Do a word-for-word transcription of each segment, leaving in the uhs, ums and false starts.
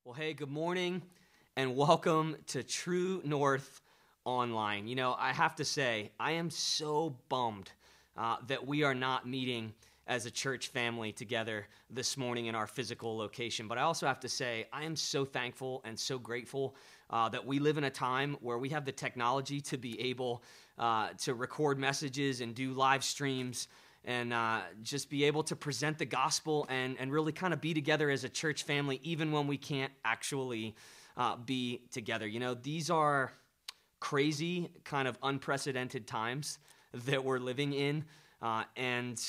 Well, hey, good morning and welcome to True North Online. You know, I have to say, I am so bummed uh, that we are not meeting as a church family together this morning in our physical location. But I also have to say, I am so thankful and so grateful uh, that we live in a time where we have the technology to be able uh, to record messages and do live streams and uh, just be able to present the gospel and, and really kind of be together as a church family, even when we can't actually uh, be together. You know, these are crazy, kind of unprecedented times that we're living in, uh, and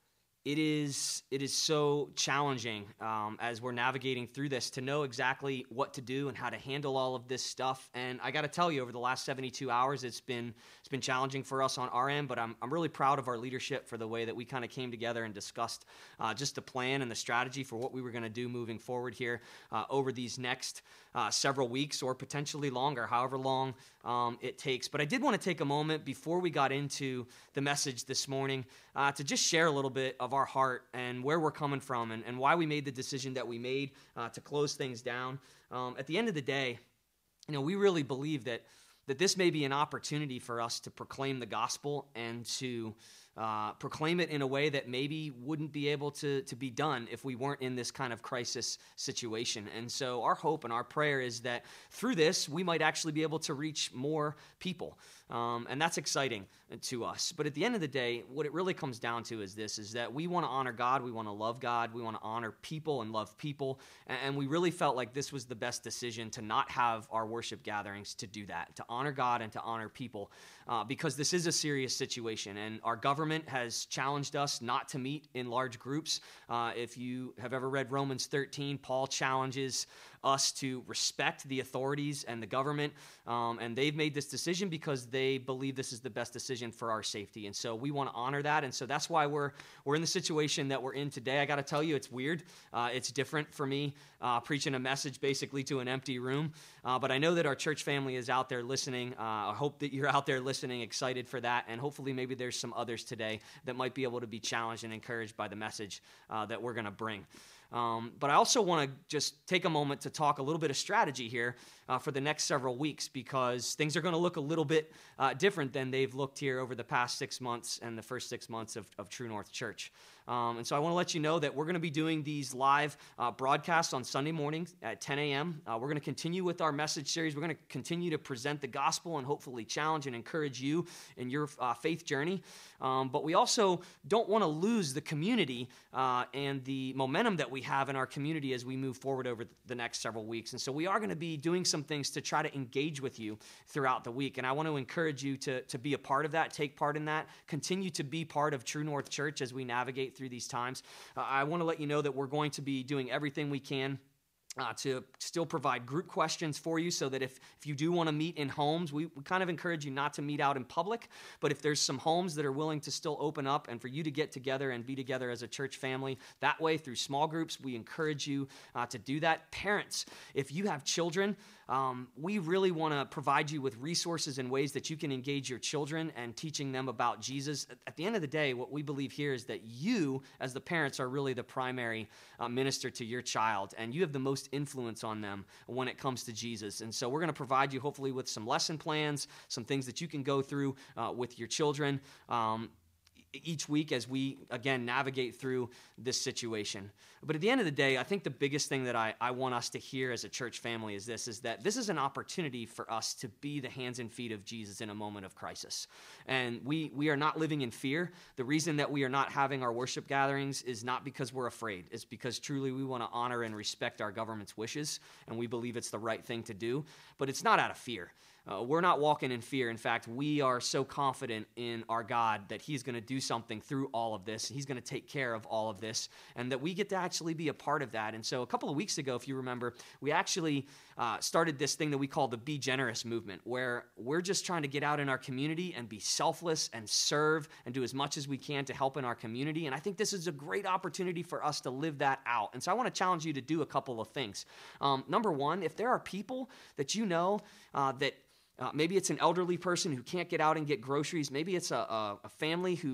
it is it is so challenging um, as we're navigating through this to know exactly what to do and how to handle all of this stuff. And I got to tell you, over the last seventy-two hours, it's been it's been challenging for us on our end. But I'm I'm really proud of our leadership for the way that we kind of came together and discussed uh, just the plan and the strategy for what we were going to do moving forward here uh, over these next uh, several weeks or potentially longer, however long um, it takes. But I did want to take a moment before we got into the message this morning uh, to just share a little bit of our heart and where we're coming from and, and why we made the decision that we made uh, to close things down. Um, at the end of the day, you know, we really believe that that this may be an opportunity for us to proclaim the gospel and to uh, proclaim it in a way that maybe wouldn't be able to, to be done if we weren't in this kind of crisis situation. And so our hope and our prayer is that through this, we might actually be able to reach more people. Um, and that's exciting to us. But at the end of the day, what it really comes down to is this, is that we want to honor God, we want to love God, we want to honor people and love people. And, and we really felt like this was the best decision to not have our worship gatherings to do that, to honor God and to honor people, uh, because this is a serious situation. And our government has challenged us not to meet in large groups. Uh, if you have ever read Romans thirteen, Paul challenges us to respect the authorities and the government, um, and they've made this decision because they believe this is the best decision for our safety. And so we want to honor that, and so that's why we're we're in the situation that we're in today. I got to tell you, it's weird. Uh, it's different for me uh, preaching a message basically to an empty room, uh, but I know that our church family is out there listening. Uh, I hope that you're out there listening, excited for that, and hopefully maybe there's some others today that might be able to be challenged and encouraged by the message uh, that we're going to bring. Um, but I also want to just take a moment to talk a little bit of strategy here uh, for the next several weeks, because things are going to look a little bit uh, different than they've looked here over the past six months and the first six months of, of True North Church. Um, and so I want to let you know that we're going to be doing these live uh, broadcasts on Sunday mornings at ten a.m. Uh, we're going to continue with our message series. We're going to continue to present the gospel and hopefully challenge and encourage you in your uh, faith journey. Um, but we also don't want to lose the community uh, and the momentum that we have in our community as we move forward over the next several weeks. And so we are going to be doing some things to try to engage with you throughout the week. And I want to encourage you to, to be a part of that, take part in that, continue to be part of True North Church as we navigate through these times. Uh, I want to let you know that we're going to be doing everything we can Uh, to still provide group questions for you, so that if, if you do want to meet in homes, we, we kind of encourage you not to meet out in public, but if there's some homes that are willing to still open up and for you to get together and be together as a church family that way through small groups, we encourage you uh, to do that. Parents, if you have children, um, we really want to provide you with resources and ways that you can engage your children and teaching them about Jesus. At the end of the day, what we believe here is that you, as the parents, are really the primary uh, minister to your child, and you have the most influence on them when it comes to Jesus. And so we're going to provide you hopefully with some lesson plans, some things that you can go through uh, with your children um, each week as we, again, navigate through this situation. But at the end of the day, I think the biggest thing that I, I want us to hear as a church family is this, is that this is an opportunity for us to be the hands and feet of Jesus in a moment of crisis. And we, we are not living in fear. The reason that we are not having our worship gatherings is not because we're afraid. It's because truly we want to honor and respect our government's wishes, and we believe it's the right thing to do. But it's not out of fear. Uh, we're not walking in fear. In fact, we are so confident in our God that he's going to do something through all of this. He's going to take care of all of this, and that we get to actually be a part of that. And so a couple of weeks ago, if you remember, we actually uh, started this thing that we call the Be Generous movement, where we're just trying to get out in our community and be selfless and serve and do as much as we can to help in our community. And I think this is a great opportunity for us to live that out. And so I want to challenge you to do a couple of things. Um, number one, if there are people that you know uh, that Uh, maybe it's an elderly person who can't get out and get groceries. Maybe it's a, a, a family who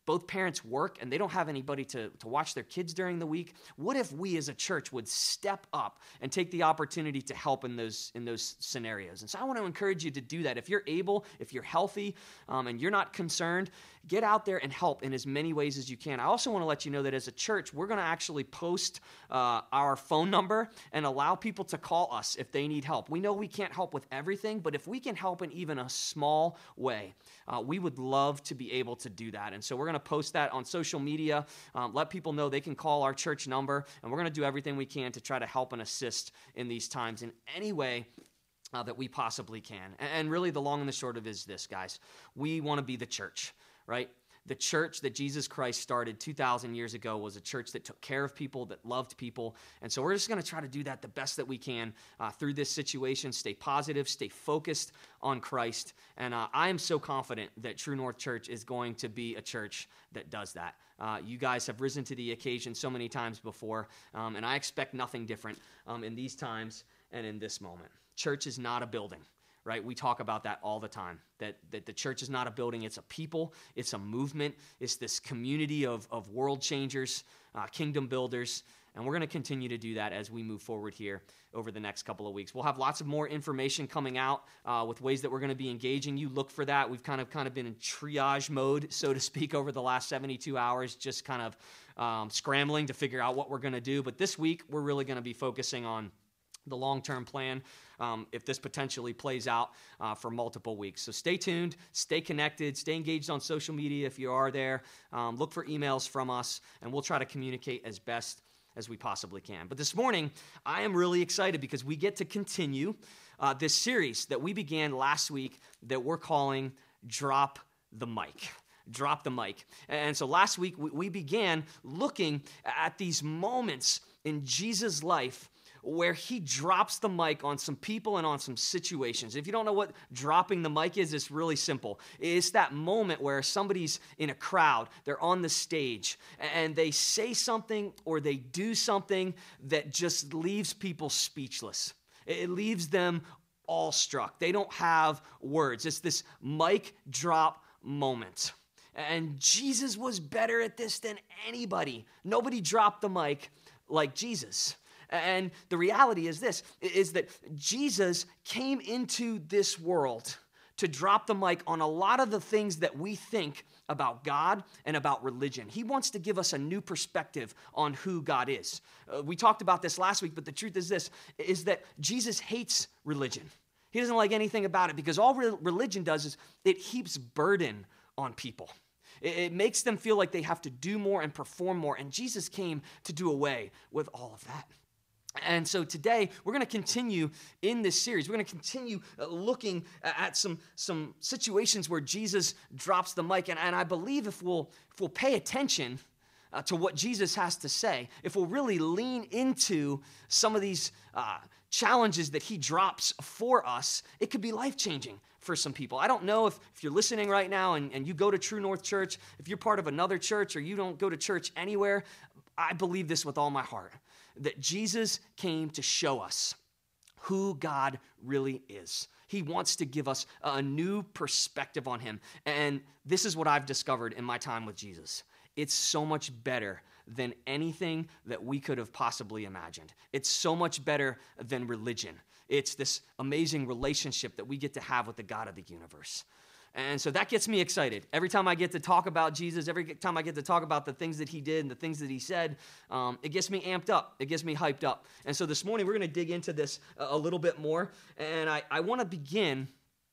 both parents work and they don't have anybody to, to watch their kids during the week. What if we as a church would step up and take the opportunity to help in those in those scenarios? And so I want to encourage you to do that. If you're able, if you're healthy, um, and you're not concerned, get out there and help in as many ways as you can. I also want to let you know that as a church, we're going to actually post uh, our phone number and allow people to call us if they need help. We know we can't help with everything, but if we can help in even a small way, uh, we would love to be able to do that. And so we're going to post that on social media, um, let people know they can call our church number, and we're going to do everything we can to try to help and assist in these times in any way uh, that we possibly can. And, and really the long and the short of it is this, guys. We want to be the church, right? The church that Jesus Christ started two thousand years ago was a church that took care of people, that loved people. And so we're just going to try to do that the best that we can uh, through this situation, stay positive, stay focused on Christ. And uh, I am so confident that True North Church is going to be a church that does that. Uh, you guys have risen to the occasion so many times before, um, and I expect nothing different um, in these times and in this moment. Church is not a building. Right? We talk about that all the time, that, that the church is not a building, it's a people, it's a movement, it's this community of, of world changers, uh, kingdom builders, and we're going to continue to do that as we move forward here over the next couple of weeks. We'll have lots of more information coming out uh, with ways that we're going to be engaging you. Look for that. We've kind of kind of been in triage mode, so to speak, over the last seventy-two hours, just kind of um, scrambling to figure out what we're going to do. But this week, we're really going to be focusing on the long-term plan, um, if this potentially plays out uh, for multiple weeks. So stay tuned, stay connected, stay engaged on social media if you are there. Um, look for emails from us, and we'll try to communicate as best as we possibly can. But this morning, I am really excited because we get to continue uh, this series that we began last week that we're calling Drop the Mic. Drop the mic. And so last week, we began looking at these moments in Jesus' life where he drops the mic on some people and on some situations. If you don't know what dropping the mic is, it's really simple. It's that moment where somebody's in a crowd, they're on the stage, and they say something or they do something that just leaves people speechless. It leaves them awestruck. They don't have words. It's this mic drop moment. And Jesus was better at this than anybody. Nobody dropped the mic like Jesus. And the reality is this, is that Jesus came into this world to drop the mic on a lot of the things that we think about God and about religion. He wants to give us a new perspective on who God is. Uh, we talked about this last week, but the truth is this, is that Jesus hates religion. He doesn't like anything about it because all re- religion does is it heaps burden on people. It, it makes them feel like they have to do more and perform more, and Jesus came to do away with all of that. And so today, we're going to continue in this series. We're going to continue looking at some, some situations where Jesus drops the mic. And, and I believe if we'll, if we'll pay attention uh, to what Jesus has to say, if we'll really lean into some of these uh, challenges that he drops for us, it could be life-changing for some people. I don't know if, if you're listening right now and, and you go to True North Church, if you're part of another church or you don't go to church anywhere, I believe this with all my heart, that Jesus came to show us who God really is. He wants to give us a new perspective on him. And this is what I've discovered in my time with Jesus. It's so much better than anything that we could have possibly imagined. It's so much better than religion. It's this amazing relationship that we get to have with the God of the universe. And so that gets me excited. Every time I get to talk about Jesus, every time I get to talk about the things that he did and the things that he said, um, it gets me amped up. It gets me hyped up. And so this morning, we're going to dig into this a little bit more. And I, I want to begin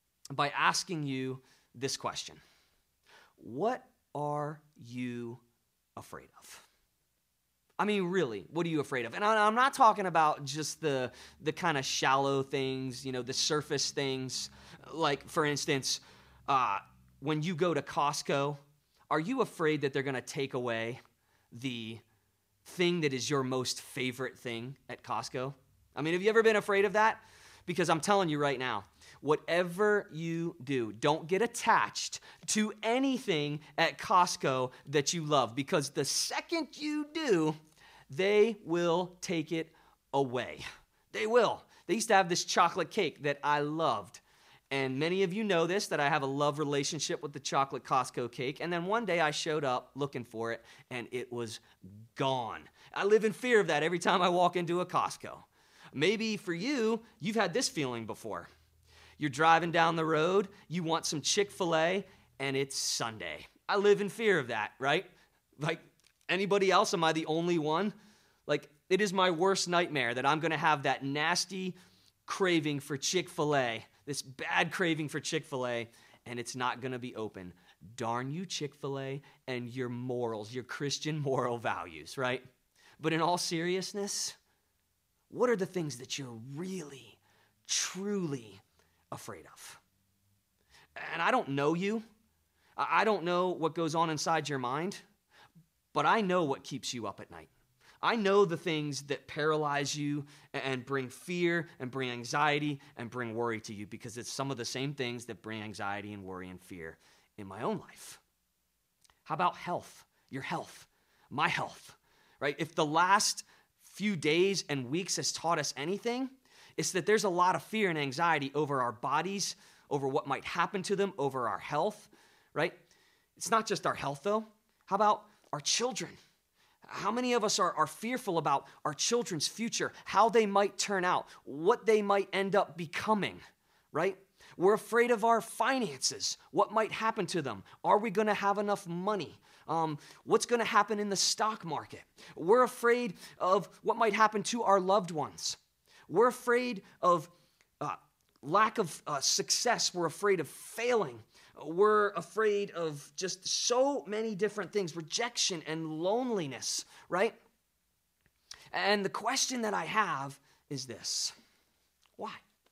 by asking you this question. What are you afraid of? I mean, really, what are you afraid of? And I'm not talking about just the, the kind of shallow things, you know, the surface things. Like, for instance, Uh, when you go to Costco, are you afraid that they're going to take away the thing that is your most favorite thing at Costco? I mean, have you ever been afraid of that? Because I'm telling you right now, whatever you do, don't get attached to anything at Costco that you love, because the second you do, they will take it away. They will. They used to have this chocolate cake that I loved. And many of you know this, that I have a love relationship with the chocolate Costco cake. And then one day I showed up looking for it, and it was gone. I live in fear of that every time I walk into a Costco. Maybe for you, you've had this feeling before. You're driving down the road, you want some Chick-fil-A, and it's Sunday. I live in fear of that, right? Like, anybody else? Am I the only one? Like, it is my worst nightmare that I'm going to have that nasty craving for Chick-fil-A, this bad craving for Chick-fil-A, and it's not going to be open. Darn you, Chick-fil-A, and your morals, your Christian moral values, right? But in all seriousness, what are the things that you're really, truly afraid of? And I don't know you. I don't know what goes on inside your mind, but I know what keeps you up at night. I know the things that paralyze you and bring fear and bring anxiety and bring worry to you, because it's some of the same things that bring anxiety and worry and fear in my own life. How about health? Your health, my health, right? If the last few days and weeks has taught us anything, it's that there's a lot of fear and anxiety over our bodies, over what might happen to them, over our health, right? It's not just our health, though. How about our children? How many of us are, are fearful about our children's future, how they might turn out, what they might end up becoming, right? We're afraid of our finances, what might happen to them. Are we going to have enough money? Um, what's going to happen in the stock market? We're afraid of what might happen to our loved ones. We're afraid of uh, lack of uh, success. We're afraid of failing. We're afraid of just so many different things, rejection and loneliness, right? And the question that I have is this: why?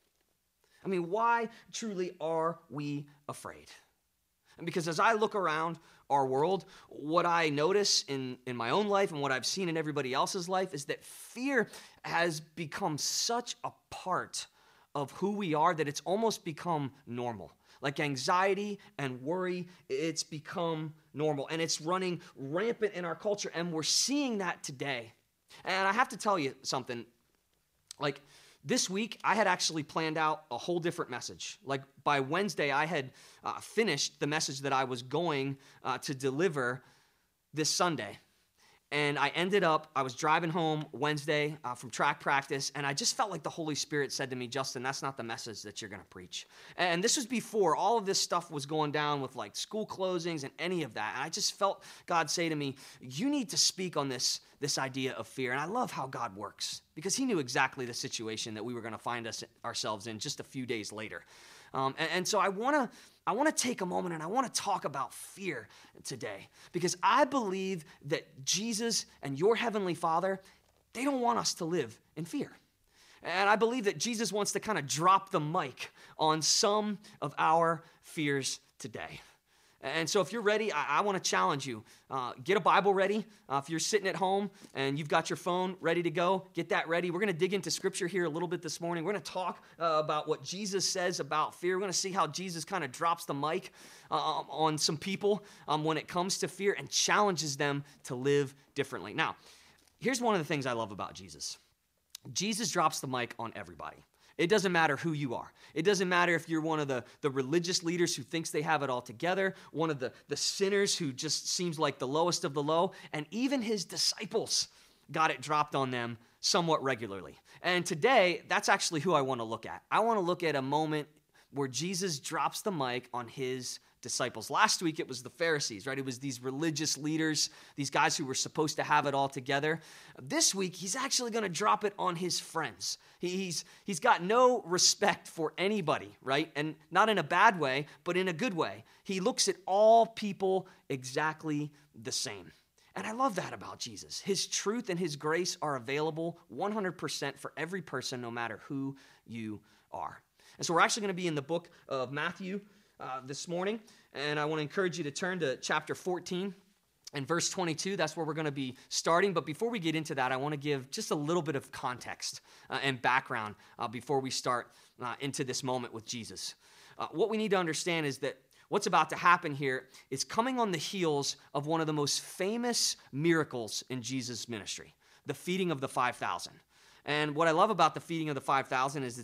I mean, why truly are we afraid? And because as I look around our world, what I notice in, in my own life and what I've seen in everybody else's life is that fear has become such a part of who we are that it's almost become normal. Like anxiety and worry, it's become normal, and it's running rampant in our culture, and we're seeing that today. And I have to tell you something, like this week, I had actually planned out a whole different message. Like by Wednesday, I had uh, finished the message that I was going uh, to deliver this Sunday. And I ended up, I was driving home Wednesday uh, from track practice, and I just felt like the Holy Spirit said to me, Justin, that's not the message that you're going to preach. And this was before all of this stuff was going down with like school closings and any of that. And I just felt God say to me, you need to speak on this, this idea of fear. And I love how God works, because he knew exactly the situation that we were going to find us ourselves in just a few days later. Um, and, and so I want to I want to take a moment and I want to talk about fear today, because I believe that Jesus and your Heavenly Father, they don't want us to live in fear. And I believe that Jesus wants to kind of drop the mic on some of our fears today. And so if you're ready, I, I want to challenge you. Uh, get a Bible ready. Uh, if you're sitting at home and you've got your phone ready to go, get that ready. We're going to dig into Scripture here a little bit this morning. We're going to talk uh, about what Jesus says about fear. We're going to see how Jesus kind of drops the mic uh, on some people um, when it comes to fear and challenges them to live differently. Now, here's one of the things I love about Jesus. Jesus drops the mic on everybody. It doesn't matter who you are. It doesn't matter if you're one of the, the religious leaders who thinks they have it all together, one of the, the sinners who just seems like the lowest of the low, and even his disciples got it dropped on them somewhat regularly. And today, that's actually who I want to look at. I want to look at a moment where Jesus drops the mic on his disciples. Last week, it was the Pharisees, right? It was these religious leaders, these guys who were supposed to have it all together. This week, he's actually going to drop it on his friends. He's, he's got no respect for anybody, right? And not in a bad way, but in a good way. He looks at all people exactly the same. And I love that about Jesus. His truth and his grace are available one hundred percent for every person, no matter who you are. And so we're actually going to be in the book of Matthew uh, this morning, and I want to encourage you to turn to chapter fourteen and verse twenty-two. That's where we're going to be starting. But before we get into that, I want to give just a little bit of context uh, and background uh, before we start uh, into this moment with Jesus. Uh, what we need to understand is that what's about to happen here is coming on the heels of one of the most famous miracles in Jesus' ministry, the feeding of the five thousand. And what I love about the feeding of the five thousand is it's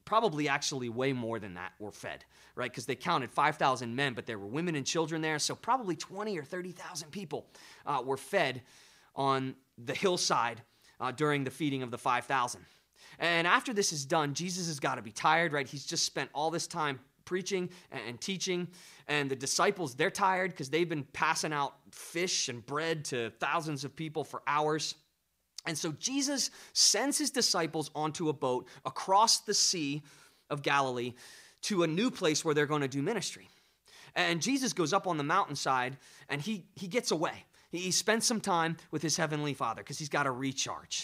probably actually way more than that were fed, right? Because they counted five thousand men, but there were women and children there. So probably twenty or thirty thousand people uh, were fed on the hillside uh, during the feeding of the five thousand. And after this is done, Jesus has got to be tired, right? He's just spent all this time preaching and teaching, and the disciples, they're tired because they've been passing out fish and bread to thousands of people for hours. And so Jesus sends his disciples onto a boat across the Sea of Galilee to a new place where they're going to do ministry. And Jesus goes up on the mountainside, and he, he gets away. He spends some time with his heavenly Father because he's got to recharge.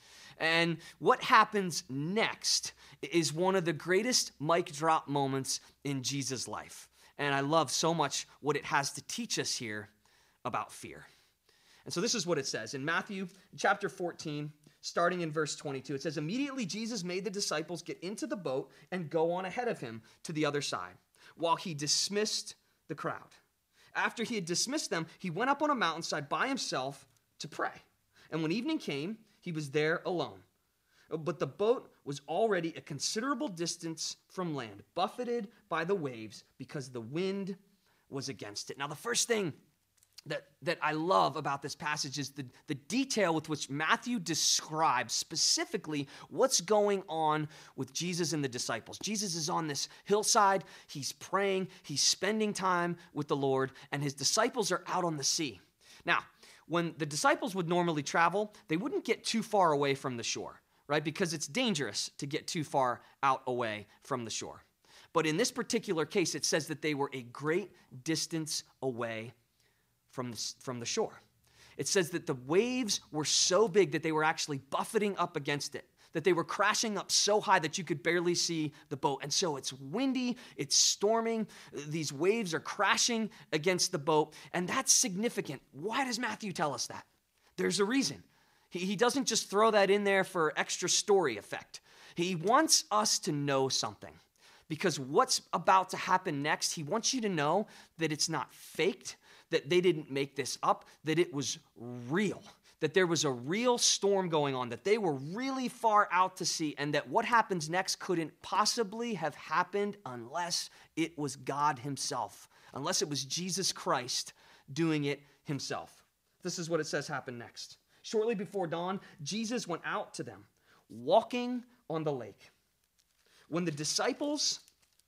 And what happens next is one of the greatest mic drop moments in Jesus' life. And I love so much what it has to teach us here about fear. And so this is what it says in Matthew chapter fourteen, starting in verse twenty-two. It says, "Immediately Jesus made the disciples get into the boat and go on ahead of him to the other side, while he dismissed the crowd. After he had dismissed them, he went up on a mountainside by himself to pray. And when evening came, he was there alone. But the boat was already a considerable distance from land, buffeted by the waves because the wind was against it." Now, the first thing that, that I love about this passage is the, the detail with which Matthew describes specifically what's going on with Jesus and the disciples. Jesus is on this hillside. He's praying. He's spending time with the Lord, and his disciples are out on the sea. Now, when the disciples would normally travel, they wouldn't get too far away from the shore, right? Because it's dangerous to get too far out away from the shore. But in this particular case, it says that they were a great distance away from the, from the shore. It says that the waves were so big that they were actually buffeting up against it, that they were crashing up so high that you could barely see the boat. And so it's windy, it's storming, these waves are crashing against the boat, and that's significant. Why does Matthew tell us that? There's a reason. He, he doesn't just throw that in there for extra story effect. He wants us to know something, because what's about to happen next, he wants you to know that it's not faked, that they didn't make this up, that it was real, that there was a real storm going on, that they were really far out to sea, and that what happens next couldn't possibly have happened unless it was God himself, unless it was Jesus Christ doing it himself. This is what it says happened next. Shortly before dawn, Jesus went out to them, walking on the lake. When the disciples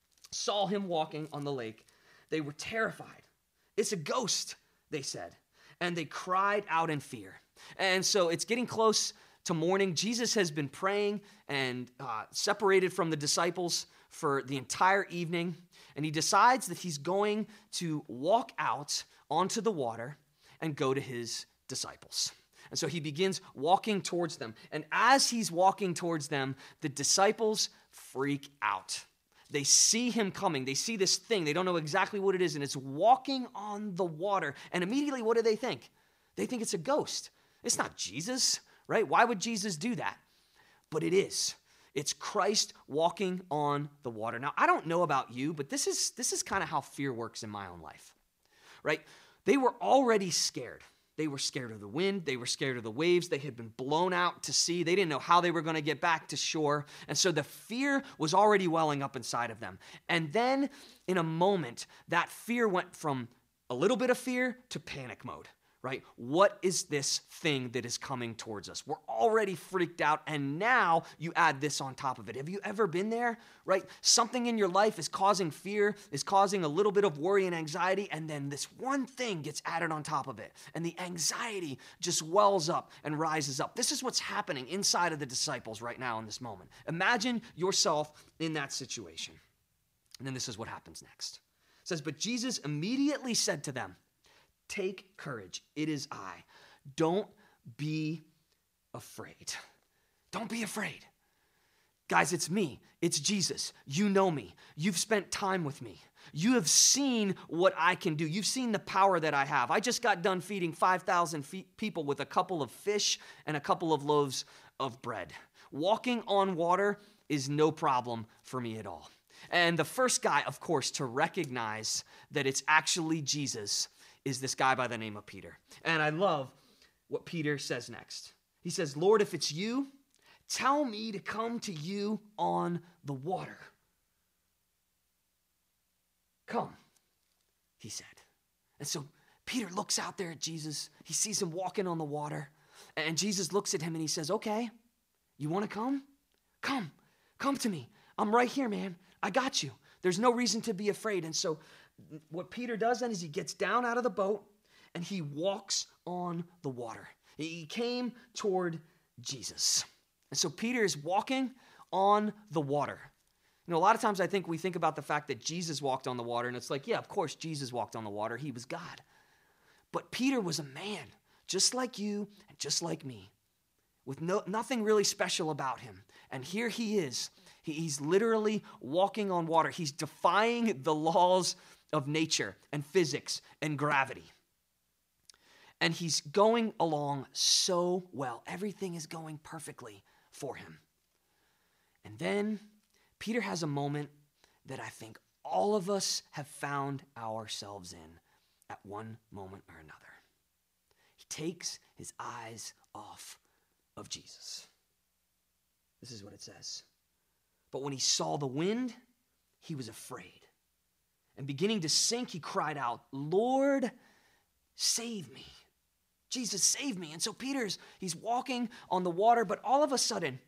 saw him walking on the lake, they were terrified. "It's a ghost," they said, and they cried out in fear. And so it's getting close to morning. Jesus has been praying and uh, separated from the disciples for the entire evening, and he decides that he's going to walk out onto the water and go to his disciples. And so he begins walking towards them. And as he's walking towards them, the disciples freak out. They see him coming. They see this thing. They don't know exactly what it is, and it's walking on the water. And immediately, what do they think? They think it's a ghost. It's not Jesus, right? Why would Jesus do that? But it is. It's Christ walking on the water. Now, I don't know about you, but this is, this is kind of how fear works in my own life, right? They were already scared. They were scared of the wind. They were scared of the waves. They had been blown out to sea. They didn't know how they were going to get back to shore. And so the fear was already welling up inside of them. And then in a moment, that fear went from a little bit of fear to panic mode, right? What is this thing that is coming towards us? We're already freaked out, and now you add this on top of it. Have you ever been there, right? Something in your life is causing fear, is causing a little bit of worry and anxiety, and then this one thing gets added on top of it, and the anxiety just wells up and rises up. This is what's happening inside of the disciples right now in this moment. Imagine yourself in that situation. And then this is what happens next. It says, "But Jesus immediately said to them, 'Take courage, it is I. Don't be afraid.'" Don't be afraid. Guys, it's me. It's Jesus. You know me. You've spent time with me. You have seen what I can do. You've seen the power that I have. I just got done feeding five thousand people with a couple of fish and a couple of loaves of bread. Walking on water is no problem for me at all. And the first guy, of course, to recognize that it's actually Jesus is this guy by the name of Peter. And I love what Peter says next. He says, "Lord, if it's you, tell me to come to you on the water. Come, he said. And so Peter looks out there at Jesus. He sees him walking on the water. And Jesus looks at him and he says, okay, you want to come? Come, come to me. I'm right here, man. I got you. There's no reason to be afraid. And so what Peter does then is he gets down out of the boat and he walks on the water. He came toward Jesus. And so Peter is walking on the water. You know, a lot of times I think we think about the fact that Jesus walked on the water, and it's like, yeah, of course Jesus walked on the water. He was God. But Peter was a man, just like you and just like me, with no, nothing really special about him. And here he is. He, he's literally walking on water. He's defying the laws of nature and physics and gravity. And he's going along so well. Everything is going perfectly for him. And then Peter has a moment that I think all of us have found ourselves in at one moment or another. He takes his eyes off of Jesus. This is what it says. But when he saw the wind, he was afraid. And beginning to sink, he cried out, Lord, save me. Jesus, save me. And so Peter's, he's walking on the water, but all of a sudden,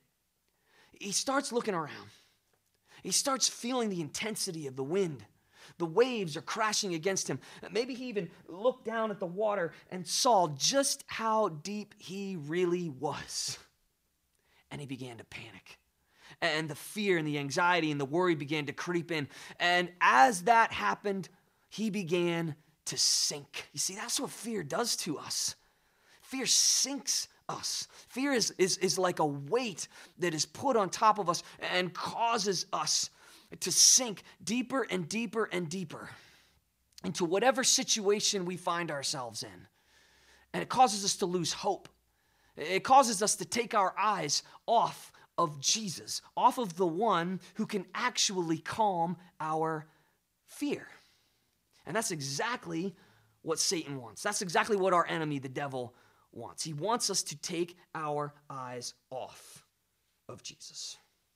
he starts looking around. He starts feeling the intensity of the wind. The waves are crashing against him. Maybe he even looked down at the water and saw just how deep he really was. And he began to panic. And the fear and the anxiety and the worry began to creep in. And as that happened, he began to sink. You see, that's what fear does to us. Fear sinks us. Fear is, is, is like a weight that is put on top of us and causes us to sink deeper and deeper and deeper into whatever situation we find ourselves in. And it causes us to lose hope. It causes us to take our eyes off of Jesus, off of the one who can actually calm our fear. And that's exactly what Satan wants. That's exactly what our enemy, the devil, wants. He wants us to take our eyes off of Jesus.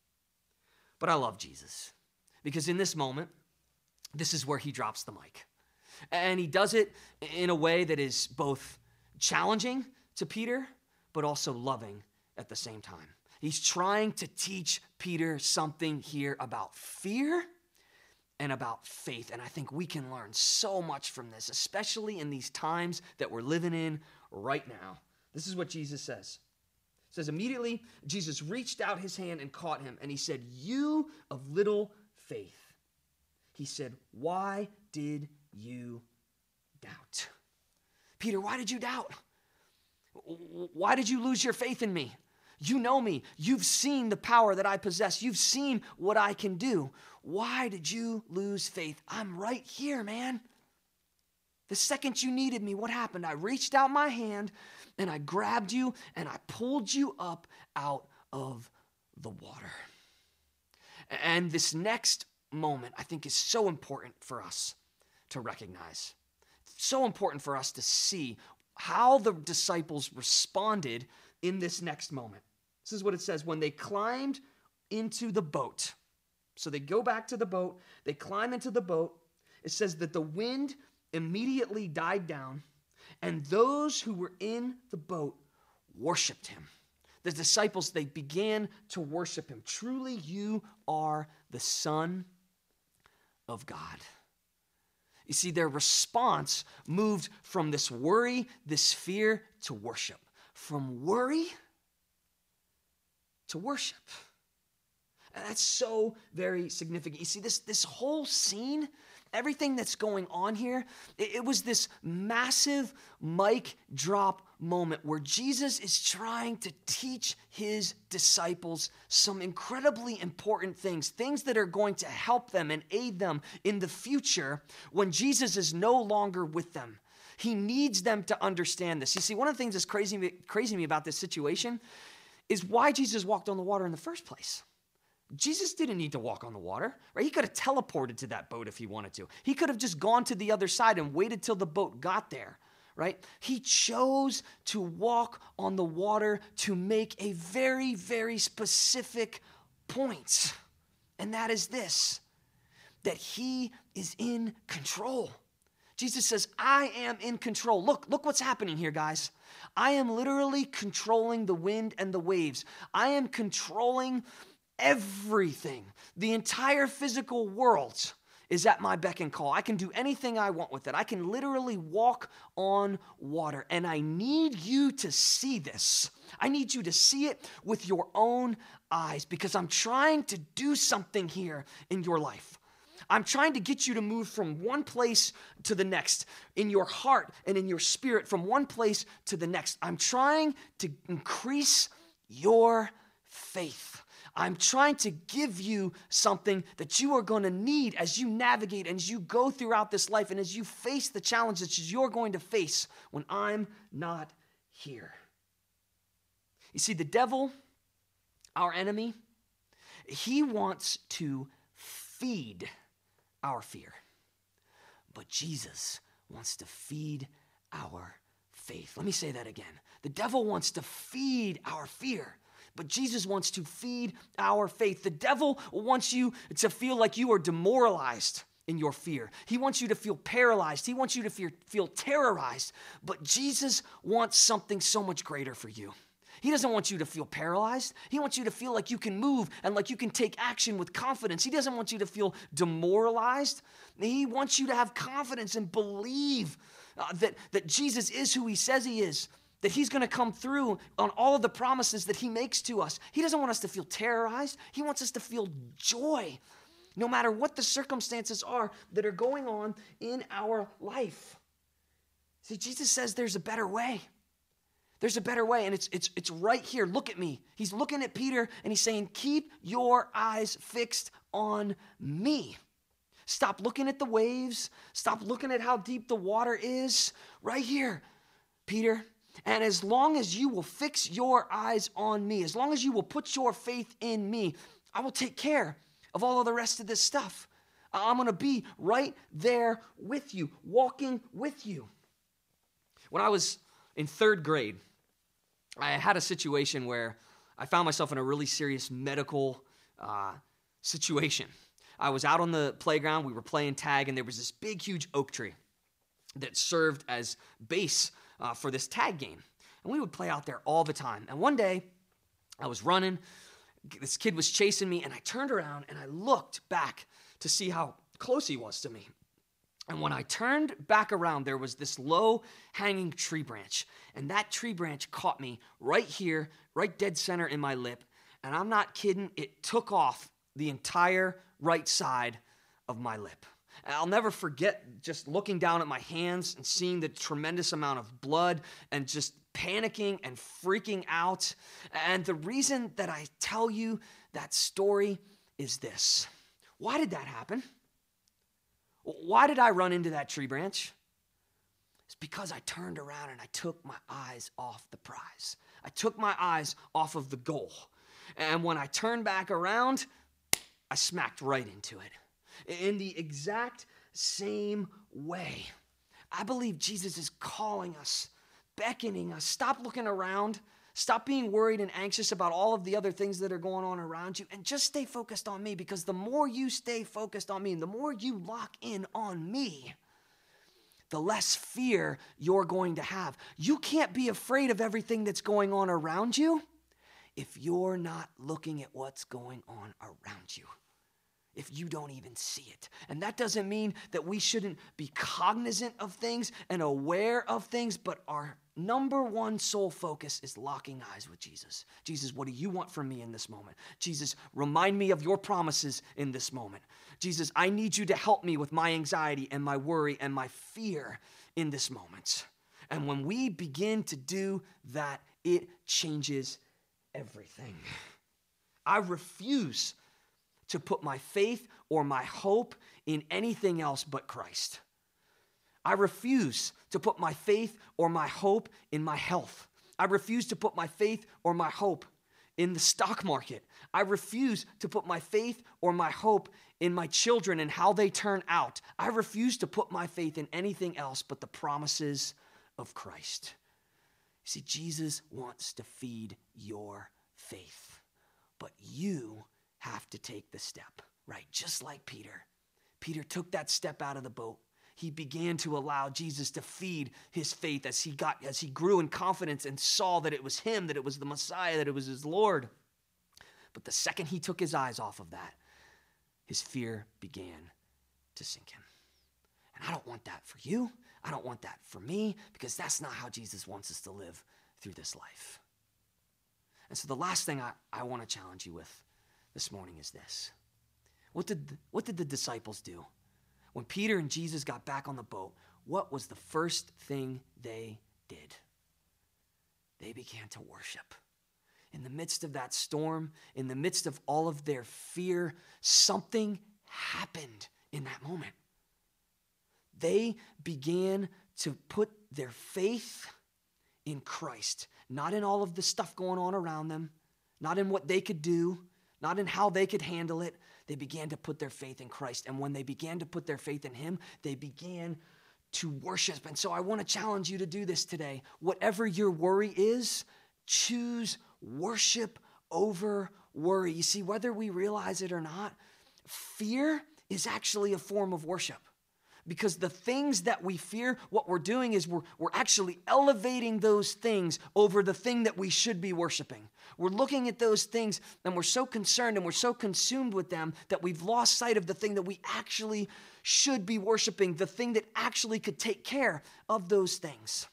But I love Jesus because in this moment, this is where he drops the mic. And he does it in a way that is both challenging to Peter, but also loving at the same time. He's trying to teach Peter something here about fear and about faith. And I think we can learn so much from this, especially in these times that we're living in right now. This is what Jesus says. It says, immediately Jesus reached out his hand and caught him, and he said, you of little faith. He said, why did you doubt? Peter, why did you doubt? Why did you lose your faith in me? You know me. You've seen the power that I possess. You've seen what I can do. Why did you lose faith? I'm right here, man. The second you needed me, what happened? I reached out my hand and I grabbed you and I pulled you up out of the water. And this next moment, I think, is so important for us to recognize. It's so important for us to see how the disciples responded in this next moment. This is what it says. When they climbed into the boat, so they go back to the boat, they climb into the boat, it says that the wind immediately died down, and those who were in the boat worshiped him. The disciples, they began to worship him. Truly, you are the Son of God. You see, their response moved from this worry, this fear, to worship. From worry to worship. And that's so very significant. You see, this, this whole scene, everything that's going on here, it, it was this massive mic drop moment where Jesus is trying to teach his disciples some incredibly important things, things that are going to help them and aid them in the future when Jesus is no longer with them. He needs them to understand this. You see, one of the things that's crazy, crazy me about this situation is why Jesus walked on the water in the first place. Jesus didn't need to walk on the water, right? He could have teleported to that boat if he wanted to. He could have just gone to the other side and waited till the boat got there, right? He chose to walk on the water to make a very, very specific point. And that is this, that he is in control. Jesus says, I am in control. Look, look what's happening here, guys. I am literally controlling the wind and the waves. I am controlling everything. The entire physical world is at my beck and call. I can do anything I want with it. I can literally walk on water. And I need you to see this. I need you to see it with your own eyes because I'm trying to do something here in your life. I'm trying to get you to move from one place to the next in your heart and in your spirit, from one place to the next. I'm trying to increase your faith. I'm trying to give you something that you are going to need as you navigate and as you go throughout this life and as you face the challenges that you're going to face when I'm not here. You see, the devil, our enemy, he wants to feed our fear. But Jesus wants to feed our faith. Let me say that again. The devil wants to feed our fear, but Jesus wants to feed our faith. The devil wants you to feel like you are demoralized in your fear. He wants you to feel paralyzed. He wants you to feel, feel terrorized. But Jesus wants something so much greater for you. He doesn't want you to feel paralyzed. He wants you to feel like you can move and like you can take action with confidence. He doesn't want you to feel demoralized. He wants you to have confidence and believe uh, that, that Jesus is who he says he is, that he's going to come through on all of the promises that he makes to us. He doesn't want us to feel terrorized. He wants us to feel joy, no matter what the circumstances are that are going on in our life. See, Jesus says there's a better way. There's a better way, and it's it's it's right here. Look at me. He's looking at Peter, and he's saying, keep your eyes fixed on me. Stop looking at the waves. Stop looking at how deep the water is. Right here, Peter. And as long as you will fix your eyes on me, as long as you will put your faith in me, I will take care of all of the rest of this stuff. I'm going to be right there with you, walking with you. When I was in third grade, I had a situation where I found myself in a really serious medical uh, situation. I was out on the playground, we were playing tag, and there was this big, huge oak tree that served as base uh, for this tag game. And we would play out there all the time. And one day, I was running, this kid was chasing me, and I turned around and I looked back to see how close he was to me. And when I turned back around, there was this low-hanging tree branch. And that tree branch caught me right here, right dead center in my lip. And I'm not kidding, it took off the entire right side of my lip. And I'll never forget just looking down at my hands and seeing the tremendous amount of blood and just panicking and freaking out. And the reason that I tell you that story is this. Why did that happen? Why did I run into that tree branch? It's because I turned around and I took my eyes off the prize. I took my eyes off of the goal. And when I turned back around, I smacked right into it. In the exact same way, I believe Jesus is calling us, beckoning us. Stop looking around. Stop being worried and anxious about all of the other things that are going on around you and just stay focused on me, because the more you stay focused on me and the more you lock in on me, the less fear you're going to have. You can't be afraid of everything that's going on around you if you're not looking at what's going on around you, if you don't even see it. And that doesn't mean that we shouldn't be cognizant of things and aware of things, but our number one sole focus is locking eyes with Jesus. Jesus, what do you want from me in this moment? Jesus, remind me of your promises in this moment. Jesus, I need you to help me with my anxiety and my worry and my fear in this moment. And when we begin to do that, it changes everything. I refuse to put my faith or my hope in anything else but Christ. I refuse to put my faith or my hope in my health. I refuse to put my faith or my hope in the stock market. I refuse to put my faith or my hope in my children and how they turn out. I refuse to put my faith in anything else but the promises of Christ. See, Jesus wants to feed your faith, but you have to take the step, right? Just like Peter. Peter took that step out of the boat. He began to allow Jesus to feed his faith as he got, as he grew in confidence and saw that it was him, that it was the Messiah, that it was his Lord. But the second he took his eyes off of that, his fear began to sink in. And I don't want that for you. I don't want that for me, because that's not how Jesus wants us to live through this life. And so the last thing I, I want to challenge you with this morning is this. What did, what did the disciples do? When Peter and Jesus got back on the boat, what was the first thing they did? They began to worship. In the midst of that storm, in the midst of all of their fear, something happened in that moment. They began to put their faith in Christ, not in all of the stuff going on around them, not in what they could do, not in how they could handle it. They began to put their faith in Christ. And when they began to put their faith in him, they began to worship. And so I want to challenge you to do this today. Whatever your worry is, choose worship over worry. You see, whether we realize it or not, fear is actually a form of worship. Because the things that we fear, what we're doing is we're, we're actually elevating those things over the thing that we should be worshiping. We're looking at those things and we're so concerned and we're so consumed with them that we've lost sight of the thing that we actually should be worshiping, the thing that actually could take care of those things.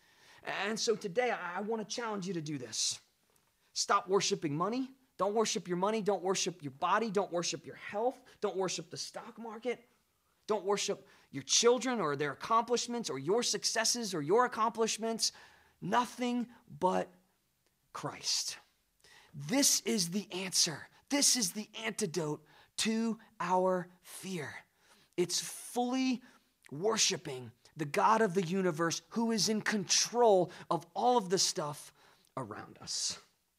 And so today I, I want to challenge you to do this. Stop worshiping money. Don't worship your money. Don't worship your body. Don't worship your health. Don't worship the stock market. Don't worship your children or their accomplishments or your successes or your accomplishments. Nothing but Christ. This is the answer. This is the antidote to our fear. It's fully worshiping the God of the universe who is in control of all of the stuff around us.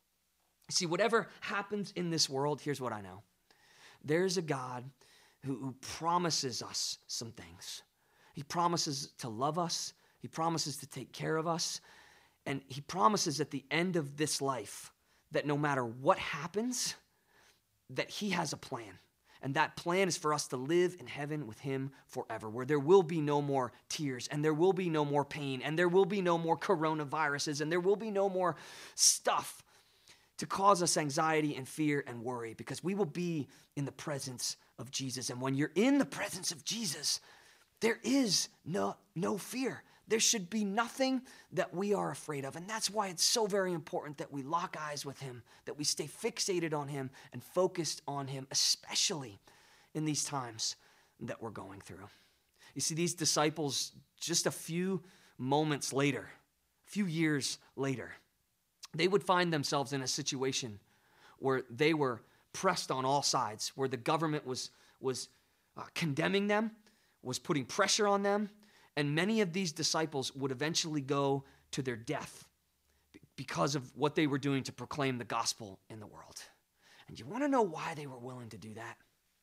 See, whatever happens in this world, here's what I know. There's a God who, who promises us some things. He promises to love us. He promises to take care of us. And he promises at the end of this life that no matter what happens, that he has a plan. And that plan is for us to live in heaven with him forever, where there will be no more tears, and there will be no more pain, and there will be no more coronaviruses, and there will be no more stuff to cause us anxiety and fear and worry, because we will be in the presence of Jesus. And when you're in the presence of Jesus, there is no, no fear. There should be nothing that we are afraid of. And that's why it's so very important that we lock eyes with him, that we stay fixated on him and focused on him, especially in these times that we're going through. You see, these disciples, just a few moments later, a few years later, they would find themselves in a situation where they were pressed on all sides, where the government was, was uh, condemning them, was putting pressure on them, and many of these disciples would eventually go to their death because of what they were doing to proclaim the gospel in the world. And you want to know why they were willing to do that?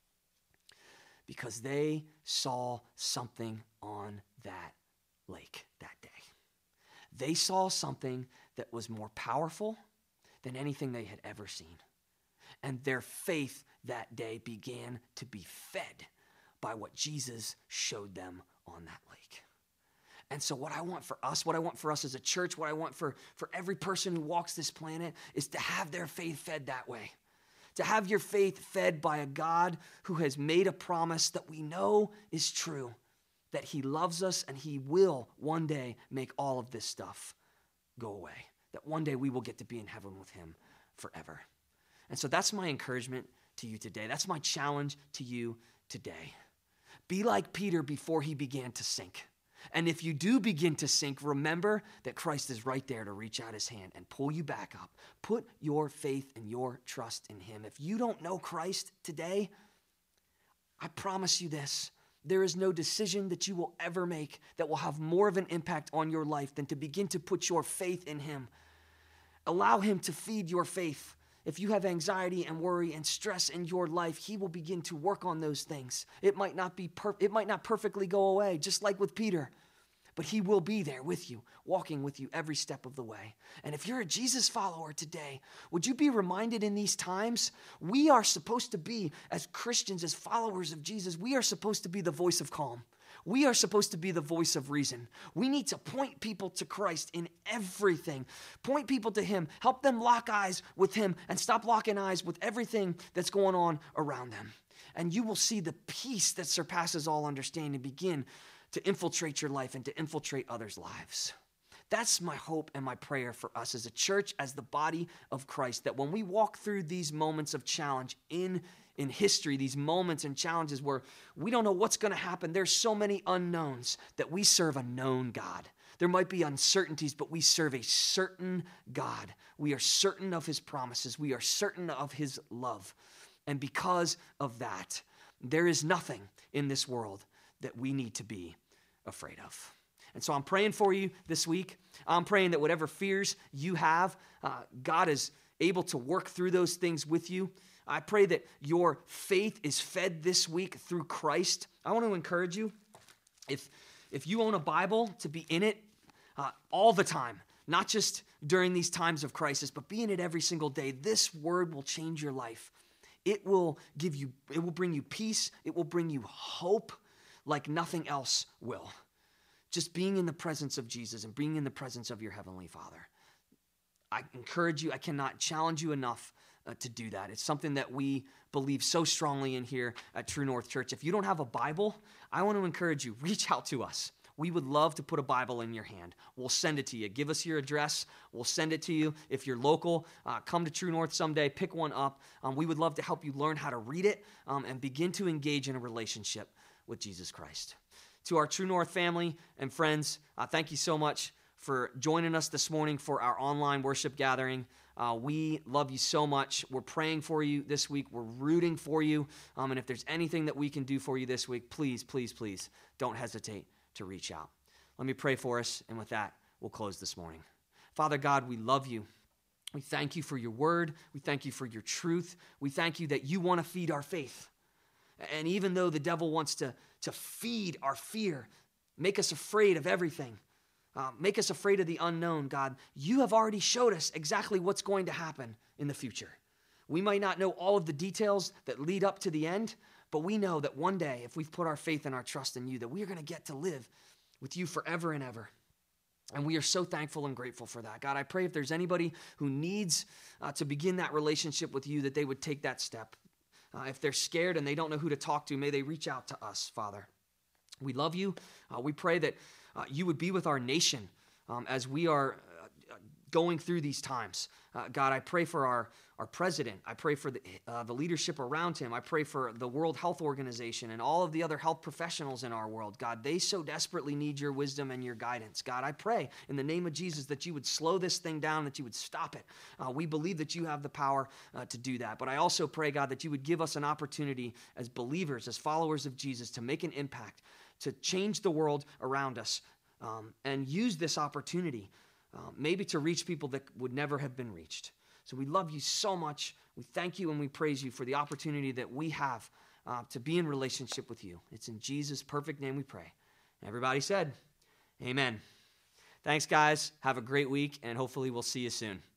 Because they saw something on that lake that day. They saw something that was more powerful than anything they had ever seen. And their faith that day began to be fed by what Jesus showed them on that lake. And so what I want for us, what I want for us as a church, what I want for, for every person who walks this planet is to have their faith fed that way. To have your faith fed by a God who has made a promise that we know is true, that he loves us and he will one day make all of this stuff go away. That one day we will get to be in heaven with him forever. And so that's my encouragement to you today. That's my challenge to you today. Be like Peter before he began to sink. And if you do begin to sink, remember that Christ is right there to reach out his hand and pull you back up. Put your faith and your trust in him. If you don't know Christ today, I promise you this. There is no decision that you will ever make that will have more of an impact on your life than to begin to put your faith in him. Allow him to feed your faith. If you have anxiety and worry and stress in your life, he will begin to work on those things. It might not be per- it might not perfectly go away, just like with Peter, but he will be there with you, walking with you every step of the way. And if you're a Jesus follower today, would you be reminded in these times, we are supposed to be, as Christians, as followers of Jesus, we are supposed to be the voice of calm. We are supposed to be the voice of reason. We need to point people to Christ in everything. Point people to him. Help them lock eyes with him and stop locking eyes with everything that's going on around them. And you will see the peace that surpasses all understanding begin to infiltrate your life and to infiltrate others' lives. That's my hope and my prayer for us as a church, as the body of Christ, that when we walk through these moments of challenge in, in history, these moments and challenges where we don't know what's going to happen, there's so many unknowns, that we serve a known God. There might be uncertainties, but we serve a certain God. We are certain of his promises. We are certain of his love. And because of that, there is nothing in this world that we need to be afraid of. And so I'm praying for you this week. I'm praying that whatever fears you have, uh, God is able to work through those things with you. I pray that your faith is fed this week through Christ. I want to encourage you, if, if you own a Bible, to be in it uh, all the time, not just during these times of crisis, but be in it every single day. This word will change your life. It will give you, it will bring you peace. It will bring you hope like nothing else will. Just being in the presence of Jesus and being in the presence of your Heavenly Father. I encourage you, I cannot challenge you enough uh, to do that. It's something that we believe so strongly in here at True North Church. If you don't have a Bible, I want to encourage you, reach out to us. We would love to put a Bible in your hand. We'll send it to you. Give us your address. We'll send it to you. If you're local, uh, come to True North someday. Pick one up. Um, we would love to help you learn how to read it um, and begin to engage in a relationship with Jesus Christ. To our True North family and friends, uh, thank you so much for joining us this morning for our online worship gathering. Uh, we love you so much. We're praying for you this week. We're rooting for you. Um, and if there's anything that we can do for you this week, please, please, please don't hesitate to reach out. Let me pray for us, and with that, we'll close this morning. Father God, we love you. We thank you for your word. We thank you for your truth. We thank you that you want to feed our faith. And even though the devil wants to, to feed our fear, make us afraid of everything, uh, make us afraid of the unknown, God, you have already showed us exactly what's going to happen in the future. We might not know all of the details that lead up to the end, but we know that one day, if we've put our faith and our trust in you, that we are going to get to live with you forever and ever. And we are so thankful and grateful for that. God, I pray if there's anybody who needs uh, to begin that relationship with you, that they would take that step. Uh, if they're scared and they don't know who to talk to, may they reach out to us, Father. We love you. Uh, we pray that uh, you would be with our nation um, as we are uh, going through these times. Uh, God, I pray for our, our president. I pray for the, uh, the leadership around him. I pray for the World Health Organization and all of the other health professionals in our world. God, they so desperately need your wisdom and your guidance. God, I pray in the name of Jesus that you would slow this thing down, that you would stop it. Uh, we believe that you have the power uh, to do that. But I also pray, God, that you would give us an opportunity as believers, as followers of Jesus, to make an impact, to change the world around us, um, and use this opportunity Uh, maybe to reach people that would never have been reached. So we love you so much. We thank you and we praise you for the opportunity that we have uh, to be in relationship with you. It's in Jesus' perfect name we pray. Everybody said, amen. Thanks, guys. Have a great week, and hopefully we'll see you soon.